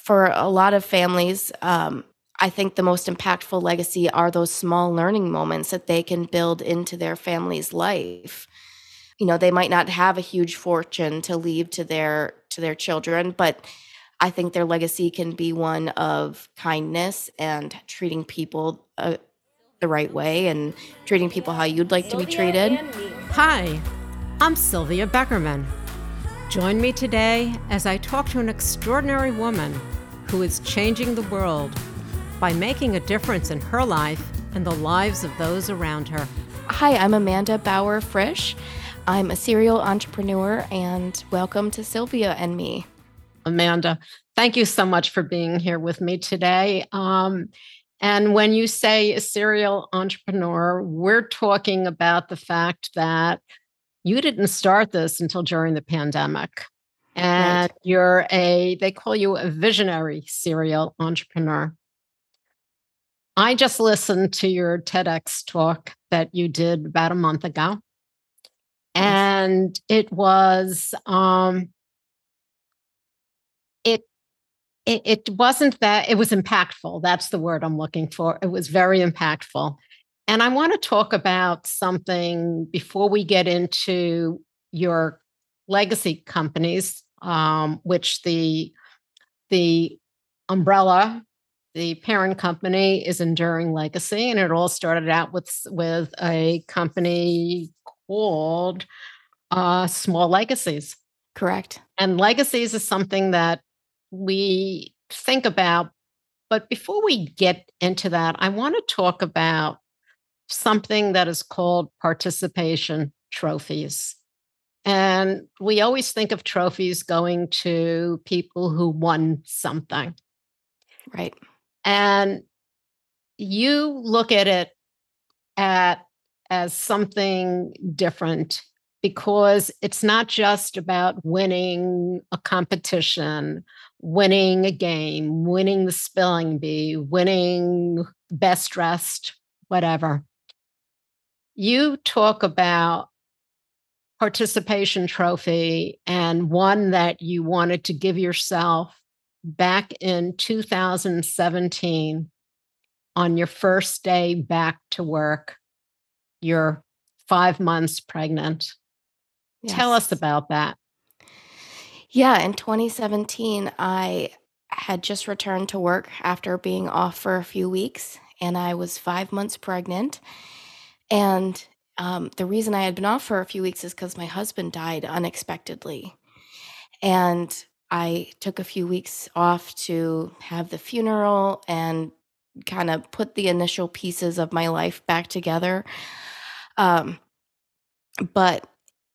for a lot of families, I think the most impactful legacy are those small learning moments that they can build into their family's life. They might not have a huge fortune to leave to their children, but I think their legacy can be one of kindness and treating people the right way and treating people how you'd like to be Sylvia treated. and me. Hi, I'm Sylvia Beckerman. Join me today as I talk to an extraordinary woman who is changing the world by making a difference in her life and the lives of those around her. Hi, I'm Amanda Bauer Frisch. I'm a serial entrepreneur, and welcome to Sylvia and Me. Amanda, thank you so much for being here with me today. And when you say a serial entrepreneur, we're talking about the fact that you didn't start this until during the pandemic. And Right. they call you a visionary serial entrepreneur. I just listened to your TEDx talk that you did about a month ago. Yes. And it was, it wasn't that, it was impactful. That's the word I'm looking for. It was very impactful. And I want to talk about something before we get into your legacy companies, which the umbrella, the parent company is Enduring Legacy, and it all started out with a company called Small Legacies. Correct. And legacies is something that we think about. But before we get into that, I want to talk about something that is called participation trophies. And we always think of trophies going to people who won something. Right. And you look at it as something different because it's not just about winning a competition, winning a game, winning the spelling bee, winning best dressed, whatever. You talk about participation trophy and one that you wanted to give yourself back in 2017 on your first day back to work. You're 5 months pregnant. Tell us Yes. about that. Yeah, in 2017, I had just returned to work after being off for a few weeks, and I was 5 months pregnant. And the reason I had been off for a few weeks is because my husband died unexpectedly. And I took a few weeks off to have the funeral and kind of put the initial pieces of my life back together. Um, but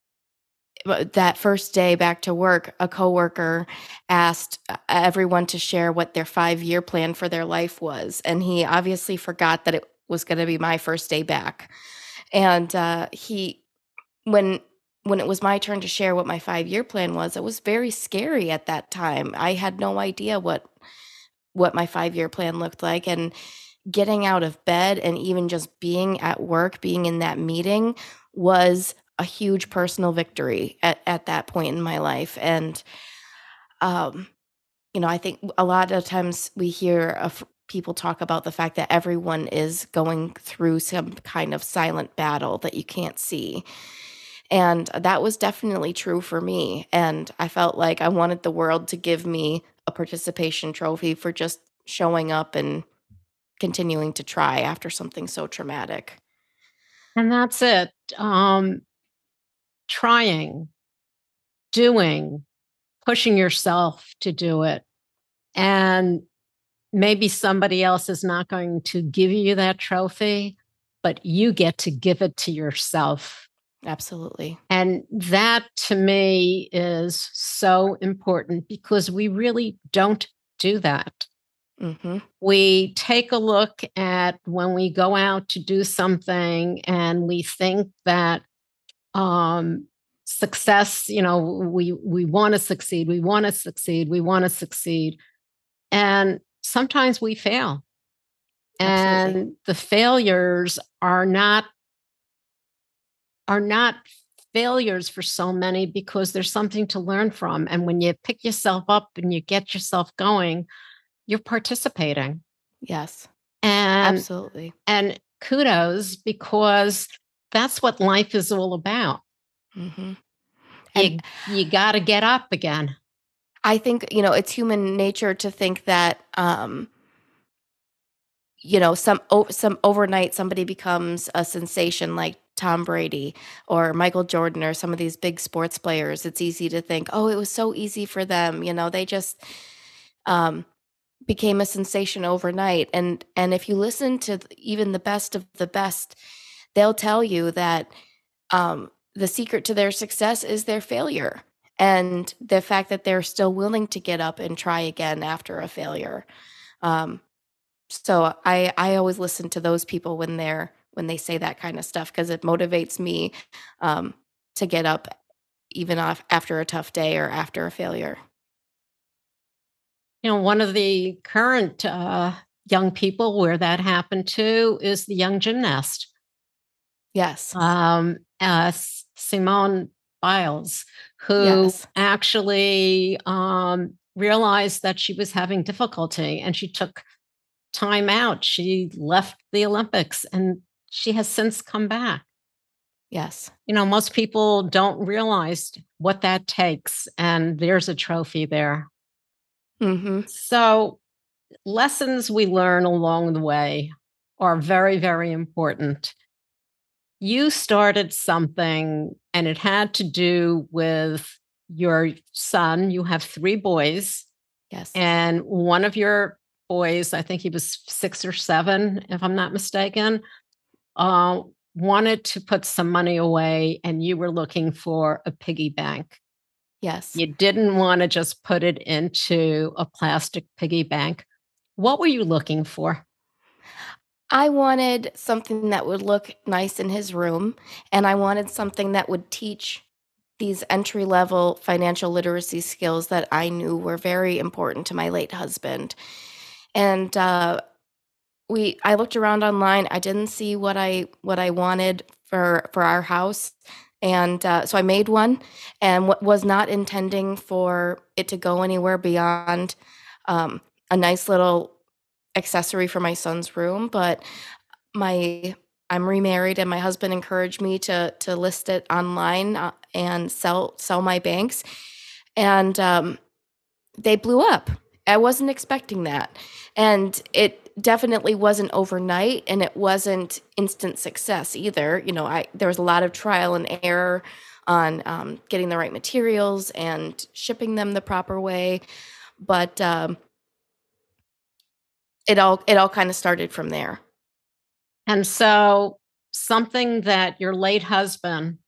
that first day back to work, a coworker asked everyone to share what their 5-year plan for their life was, and he obviously forgot that it was going to be my first day back. And he, when when it was my turn to share what my 5-year plan was, it was very scary at that time. I had no idea what my 5-year plan looked like, and getting out of bed and even just being at work, being in that meeting was a huge personal victory at that point in my life. And, um, I think a lot of times we hear of people talk about the fact that everyone is going through some kind of silent battle that you can't see. And that was definitely true for me. And I felt like I wanted the world to give me a participation trophy for just showing up and continuing to try after something so traumatic. And that's it. Trying, doing, pushing yourself to do it. And maybe somebody else is not going to give you that trophy, but you get to give it to yourself. Absolutely. And that to me is so important because we really don't do that. Mhm. We take a look at when we go out to do something and we think that success, we want to succeed, we want to succeed, we want to succeed. And sometimes we fail. Absolutely. And the failures are not failures for so many because there's something to learn from. And when you pick yourself up and you get yourself going, you're participating. Yes, And absolutely. and kudos, because that's what life is all about. Hmm. And You got to get up again. I think, it's human nature to think that, some overnight somebody becomes a sensation like Tom Brady or Michael Jordan or some of these big sports players. It's easy to think, oh, it was so easy for them. They just um, became a sensation overnight. And if you listen to even the best of the best, they'll tell you that the secret to their success is their failure and the fact that they're still willing to get up and try again after a failure. Um, so I always listen to those people when they say that kind of stuff because it motivates me um, to get up even after a tough day or after a failure. One of the current young people where that happened to is the young gymnast, Yes. Simone Biles, who Yes. actually realized that she was having difficulty and she took time out. She left the Olympics and she has since come back. Yes. Most people don't realize what that takes, and there's a trophy there. Mhm. So, lessons we learn along the way are very, very important. You started something, and it had to do with your son. You have three boys, Yes. and one of your boys, I think he was 6 or 7, if I'm not mistaken, uh, wanted to put some money away, and you were looking for a piggy bank. Yes. You didn't want to just put it into a plastic piggy bank. What were you looking for? I wanted something that would look nice in his room, and I wanted something that would teach these entry level financial literacy skills that I knew were very important to my late husband. And I looked around online. I didn't see what I wanted for our house, and so I made one, and what was not intending for it to go anywhere beyond um, a nice little accessory for my son's room, but my I'm remarried and my husband encouraged me to list it online and sell my banks, and they blew up. I wasn't expecting that, and it definitely wasn't overnight, and it wasn't instant success either. I there was a lot of trial and error on getting the right materials and shipping them the proper way, but it all kind of started from there. And so, something that your late husband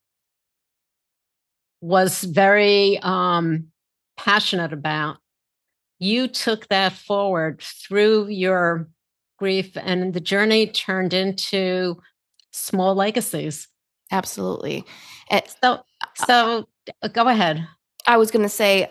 was very passionate about, you took that forward through your grief, and the journey turned into small legacies. Absolutely. And So, so go ahead. I was gonna say,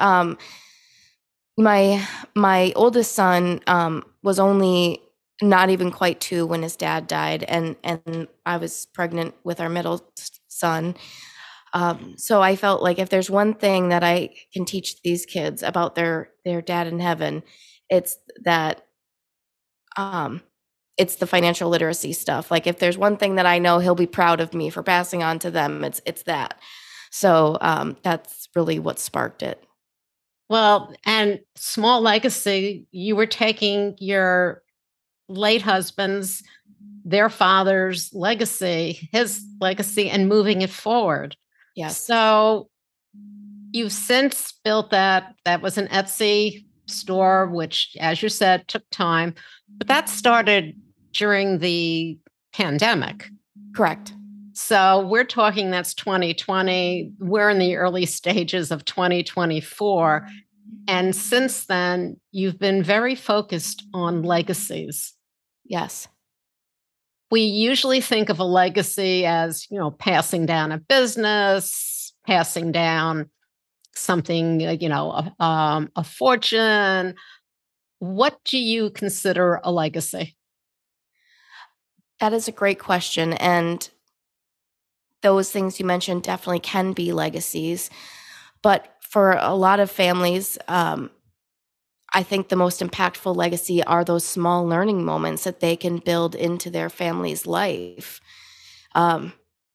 my oldest son was only not even quite 2 when his dad died, and I was pregnant with our middle son. So I felt like if there's one thing that I can teach these kids about their dad in heaven, it's that um, it's the financial literacy stuff. Like if there's one thing that I know he'll be proud of me for passing on to them, it's that. So that's really what sparked it. Well, and small legacy, you were taking your late husband's, their father's legacy, his legacy, and moving it forward. Yes. So you've since built that. That was an Etsy store, which, as you said, took time, but that started during the pandemic. Correct. So we're talking that's 2020. We're in the early stages of 2024. And since then, you've been very focused on legacies. Yes. We usually think of a legacy as, passing down a business, passing down something, a fortune. What do you consider a legacy? That is a great question, and those things you mentioned definitely can be legacies. But for a lot of families, I think the most impactful legacy are those small learning moments that they can build into their family's life. Um,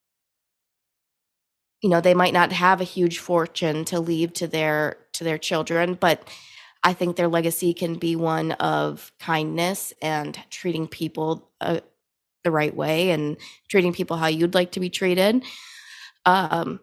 they might not have a huge fortune to leave to their children, but I think their legacy can be one of kindness and treating people the right way and treating people how you'd like to be treated. Um,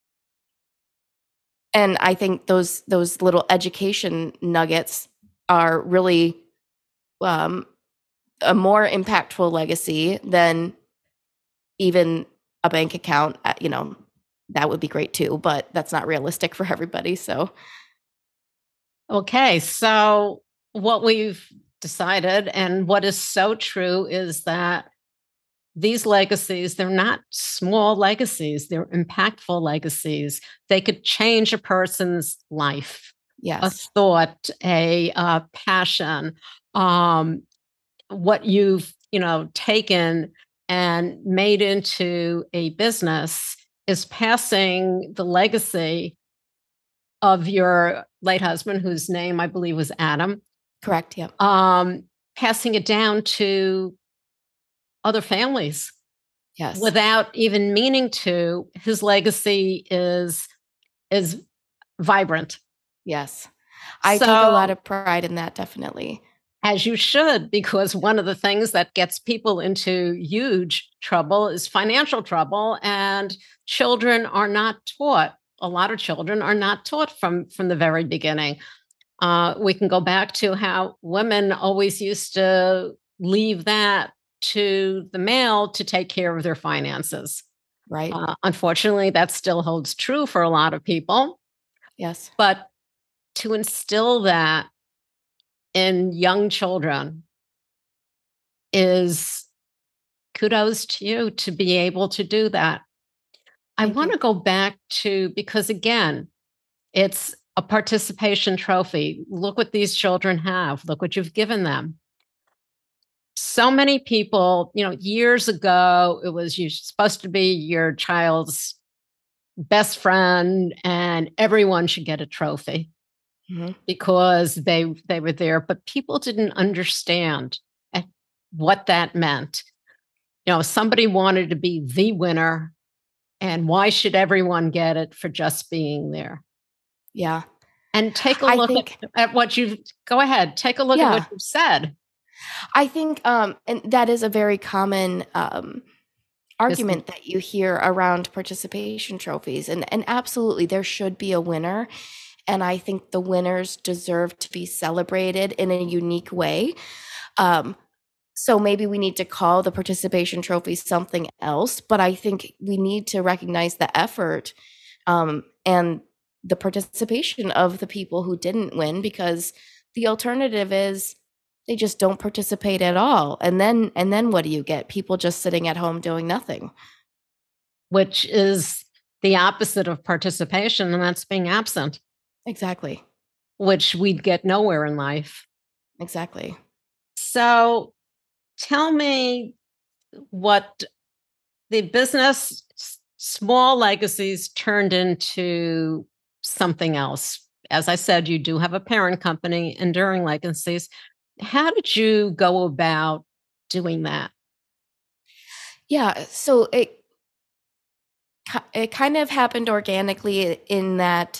and I think those little education nuggets are really um, a more impactful legacy than even a bank account. That would be great too, but that's not realistic for everybody. So, Okay, so what we've decided and what is so true is that these legacies, they're not small legacies, they're impactful legacies. They could change a person's life, a yes, thought, a passion. Um, what you've taken and made into a business is passing the legacy of your late husband, whose name I believe was Adam, correct. Yep. um, passing it down to other families Yes. without even meaning to. His legacy is vibrant. Yes. I take a lot So, of pride in that, definitely. as you should, because one of the things that gets people into huge trouble is financial trouble, and children are not taught. A lot of children are not taught from the very beginning. We can go back to how women always used to leave that to the male to take care of their finances. Right. Unfortunately, that still holds true for a lot of people. Yes. But to instill that in young children is kudos to you to be able to do that. I Thank want you. to go back to, because again, it's a participation trophy. Look what these children have. Look what you've given them. So many people, years ago, it was you supposed to be your child's best friend and everyone should get a trophy Mhm. because they were there, but people didn't understand what that meant. Somebody wanted to be the winner, and why should everyone get it for just being there? Yeah. And take a I look think at what you've go ahead, take a look at what yeah. you've said. I think and that is a very common This argument that you hear around participation trophies, and absolutely there should be a winner, and I think the winners deserve to be celebrated in a unique way. Um, so maybe we need to call the participation trophy something else, but I think we need to recognize the effort and the participation of the people who didn't win, because the alternative is they just don't participate at all, and then what do you get? People just sitting at home doing nothing. which is the opposite of participation, and that's being absent, Exactly. which we'd get nowhere in life. Exactly. So tell me what the business small legacies turned into something else. As I said, you do have a parent company, Enduring Legacies. How did you go about doing that? Yeah, so it kind of happened organically in that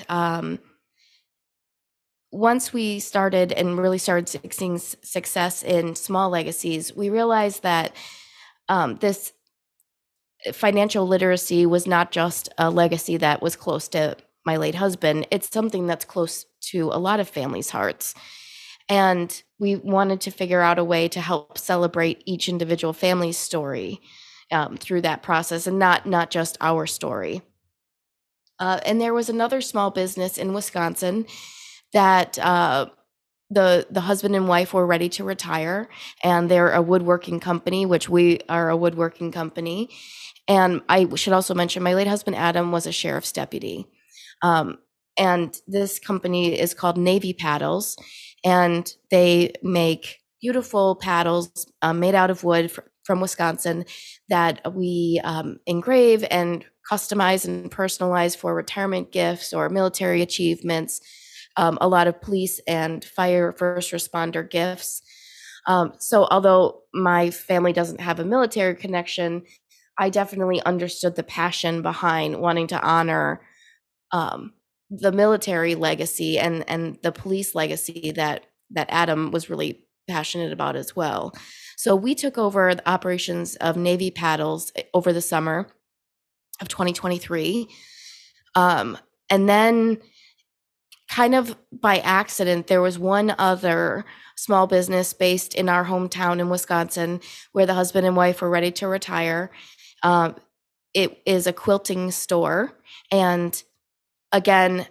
once we started and really started seeing success in small legacies, we realized that this financial literacy was not just a legacy that was close to my late husband. It's something that's close to a lot of families' hearts. And we wanted to figure out a way to help celebrate each individual family's story through that process, and not just our story. And there was another small business in Wisconsin that the husband and wife were ready to retire, and they're a woodworking company, which we are a woodworking company. And I should also mention my late husband Adam was a sheriff's deputy. Um, and this company is called Navy Paddles, and they make beautiful paddles made out of wood from Wisconsin that we engrave and customized and personalized for retirement gifts or military achievements, a lot of police and fire first responder gifts. So although my family doesn't have a military connection, I definitely understood the passion behind wanting to honor um, the military legacy and the police legacy that Adam was really passionate about as well. So we took over the operations of Navy Paddles over the summer of 2023. And then kind of by accident, there was one other small business based in our hometown in Wisconsin where the husband and wife were ready to retire. Um, it is a quilting store. And again,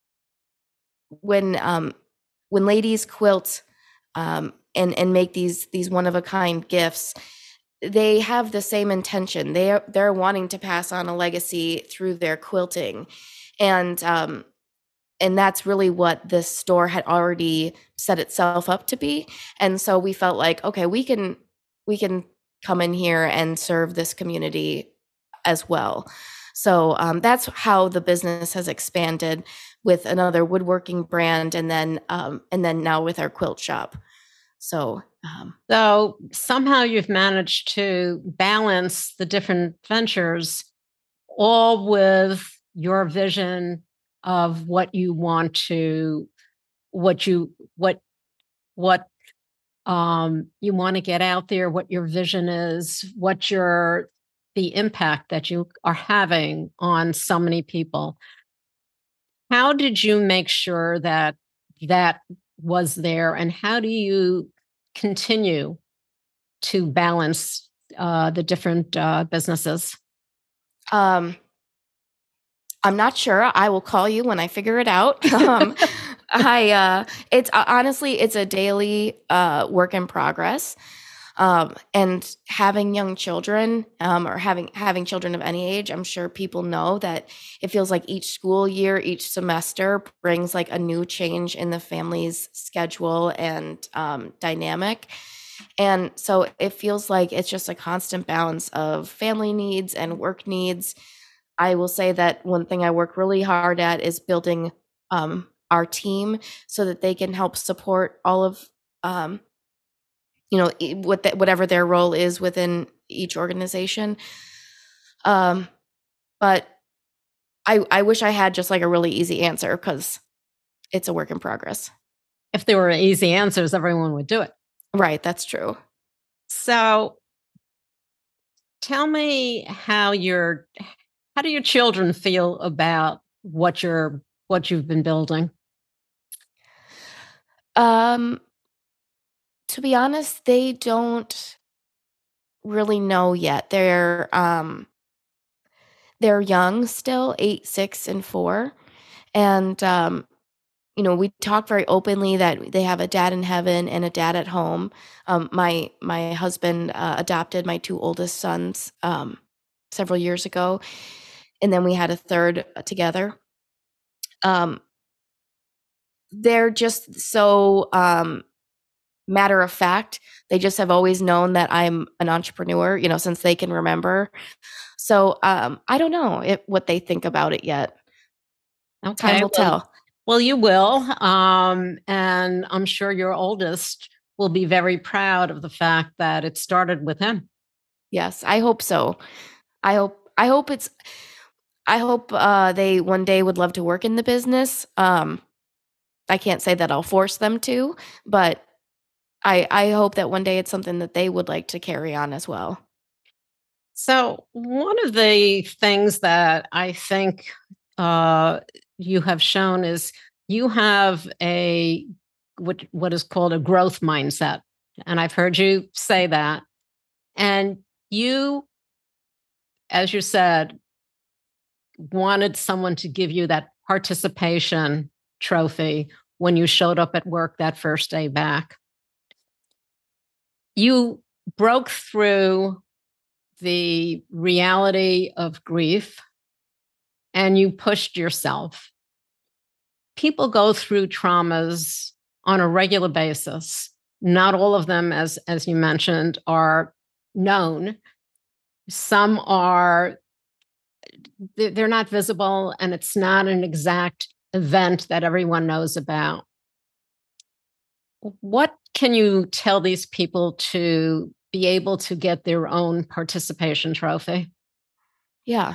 when ladies quilt and make these one of a kind gifts, they have the same intention. They're wanting to pass on a legacy through their quilting, and that's really what this store had already set itself up to be. And so we felt like, okay, we can come in here and serve this community as well. So that's how the business has expanded with another woodworking brand, and then now with our quilt shop. So So somehow you've managed to balance the different ventures, all with your vision of what you want to, what you want to get out there, what your vision is, the impact that you are having on so many people. How did you make sure that that was there, and how do you continue to balance the different businesses? um, I'm not sure. I will call you when I figure it out. I it's honestly it's a daily work in progress. And having young children, or having children of any age, I'm sure people know that it feels like each school year, each semester brings like a new change in the family's schedule and dynamic. And so it feels like it's just a constant balance of family needs and work needs. I will say that one thing I work really hard at is building our team so that they can help support all of um, whatever their role is within each organization. Um, but I wish I had just like a really easy answer because it's a work in progress. If there were easy answers, everyone would do it. Right, that's true. So tell me how do your children feel about what you've been building? Um, to be honest, they don't really know yet. They're young still, 8, 6, and 4, and we talk very openly that they have a dad in heaven and a dad at home. My husband adopted my 2 oldest sons several years ago, and then we had a third together. Um, they're just so matter of fact. They just have always known that I'm an entrepreneur, since they can remember. So I don't know what they think about it yet. Time Okay, will tell. well, you will, and I'm sure your oldest will be very proud of the fact that it started with him. Yes, I hope so. I hope they one day would love to work in the business. I can't say that I'll force them to, but I hope that one day it's something that they would like to carry on as well. So, one of the things that I think uh, you have shown is you have what is called a growth mindset, and I've heard you say that. And you, as you said, wanted someone to give you that participation trophy when you showed up at work that first day back. You broke through the reality of grief and you pushed yourself. People go through traumas on a regular basis. Not all of them, as you mentioned, are known. Some are they're not visible, and it's not an exact event that everyone knows about. What can you tell these people to be able to get their own participation trophy? Yeah.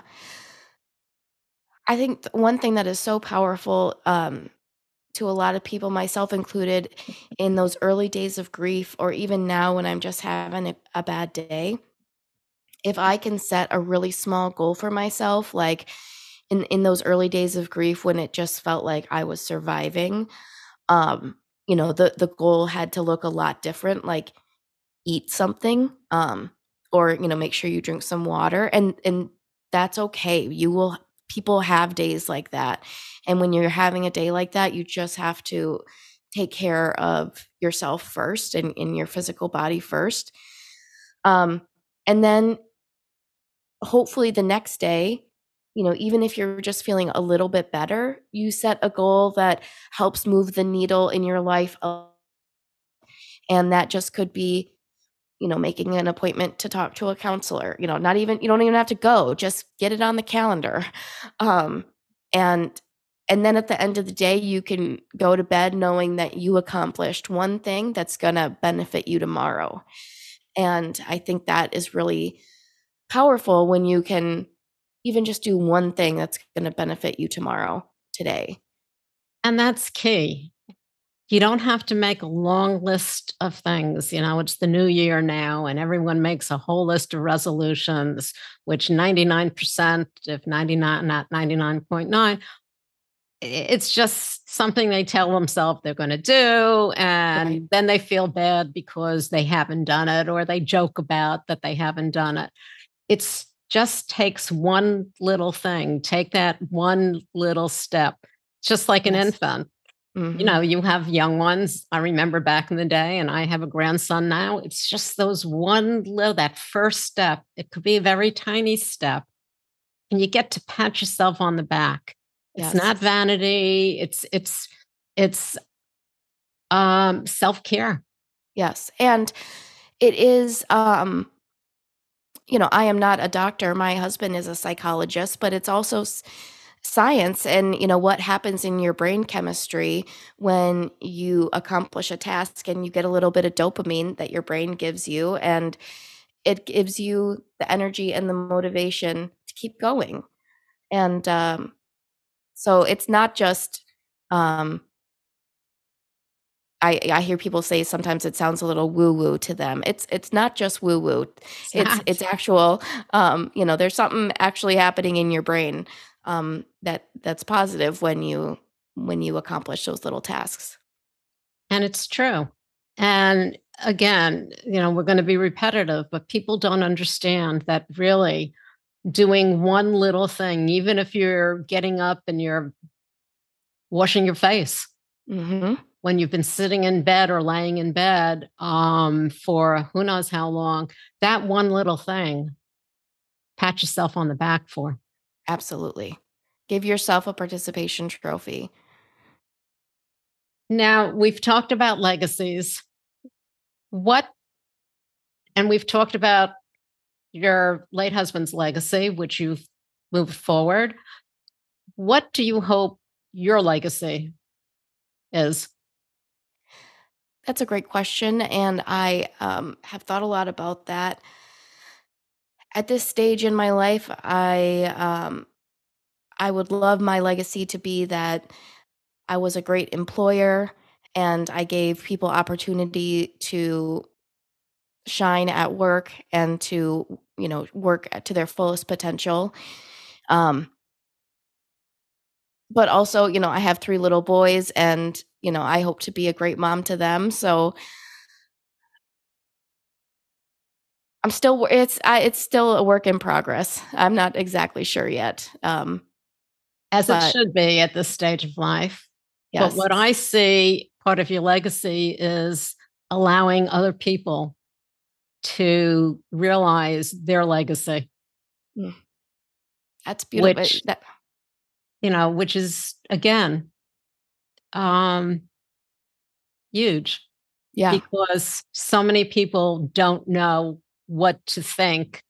I think one thing that is so powerful, to a lot of people, myself included, in those early days of grief, or even now when I'm just having a bad day, if I can set a really small goal for myself, like in those early days of grief when it just felt like I was surviving, the goal had to look a lot different, like eat something, or, make sure you drink some water, and that's okay. You will People have days like that, and when you're having a day like that, you just have to take care of yourself first and in your physical body first, um, and then hopefully the next day, even if you're just feeling a little bit better, you set a goal that helps move the needle in your life, and that just could be making an appointment to talk to a counselor, not even you don't even have to go, just get it on the calendar. Um, and and then at the end of the day, you can go to bed knowing that you accomplished one thing that's gonna benefit you tomorrow. And I think that is really powerful when you can even just do one thing that's gonna benefit you tomorrow, today. And that's key. You don't have to make a long list of things. It's the new year now, and everyone makes a whole list of resolutions, which 99%, if 99, not 99.9, it's just something they tell themselves they're going to do. Right. And then they feel bad because they haven't done it, or they joke about that they haven't done it. It's just takes one little thing, take that one little step, just like an Yes. infant. Mhm. You have young ones. I remember back in the day, and I have a grandson now. It's just that first step. It could be a very tiny step, and you get to pat yourself on the back. It's Yes. not vanity. It's self-care. Yes, and it is, I am not a doctor, my husband is a psychologist, but it's also science, and, what happens in your brain chemistry when you accomplish a task and you get a little bit of dopamine that your brain gives you, and it gives you the energy and the motivation to keep going. And, so it's not just, um I hear people say sometimes it sounds a little woo-woo to them. It's not just woo-woo. It's It's not. actual, there's something actually happening in your brain, that's positive when you accomplish those little tasks. And it's true. And again, we're going to be repetitive, but people don't understand that really doing one little thing, even if you're getting up and you're washing your face Mhm. when you've been sitting in bed or laying in bed for who knows how long, that one little thing, pat yourself on the back for. Absolutely. Give yourself a participation trophy. Now, we've talked about legacies. What, and we've talked about your late husband's legacy, which you've moved forward. What do you hope your legacy is? That's a great question, and I, have thought a lot about that. At this stage in my life, I would love my legacy to be that I was a great employer and I gave people opportunity to shine at work and to, work to their fullest potential. Um, but also, I have 3 little boys and, I hope to be a great mom to them. So it's still a work in progress. I'm not exactly sure yet. As it But should be at this stage of life. But yes. what I see part of your legacy is allowing other people to realize their legacy, Mm, that's beautiful. which, That which is again, um, huge, Yeah. because so many people don't know what to think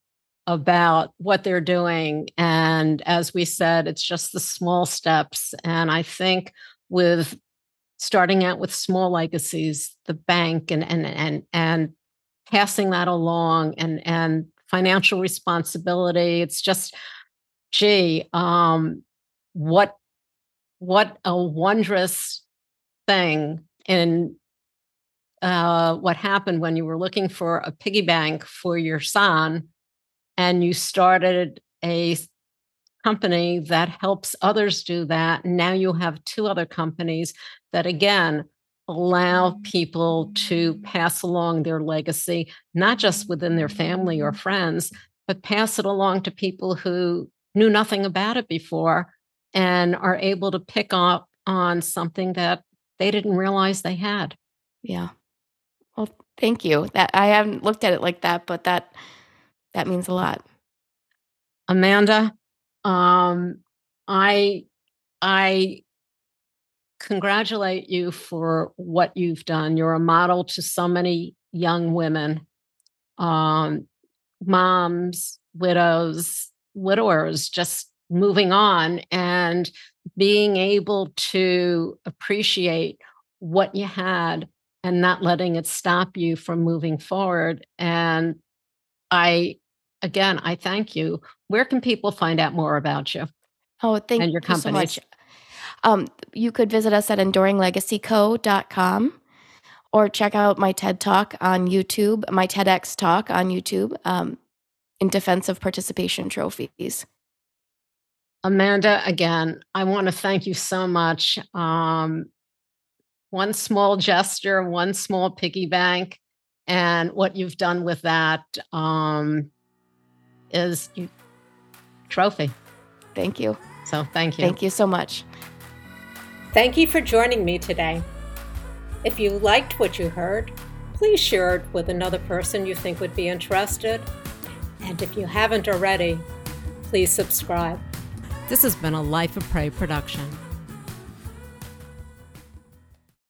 about what they're doing. And as we said, it's just the small steps. And I think with starting out with small legacies, the bank and passing that along and financial responsibility, it's just, gee, what a wondrous thing in what happened when you were looking for a piggy bank for your son and you started a company that helps others do that. And now you have two other companies that, again, allow people to pass along their legacy, not just within their family or friends, but pass it along to people who knew nothing about it before and are able to pick up on something that they didn't realize they had. Yeah. Well, thank you. That I haven't looked at it like that, but that means a lot. Amanda, um, I I congratulate you for what you've done. You're a model to so many young women, um, moms, widows, widowers, just moving on and being able to appreciate what you had and not letting it stop you from moving forward. And I, again, I thank you. Where can people find out more about you Oh, thank and your you so much. companies? You could visit us at enduringlegacyco.com or check out my TED Talk on YouTube, my TEDx talk on YouTube, in defense of participation trophies. Amanda, again, I want to thank you so much. One small gesture, one small piggy bank, and what you've done with that is trophy. Thank you. So thank you. Thank you so much. Thank you for joining me today. If you liked what you heard, please share it with another person you think would be interested. And if you haven't already, please subscribe. This has been a Life of Prey production.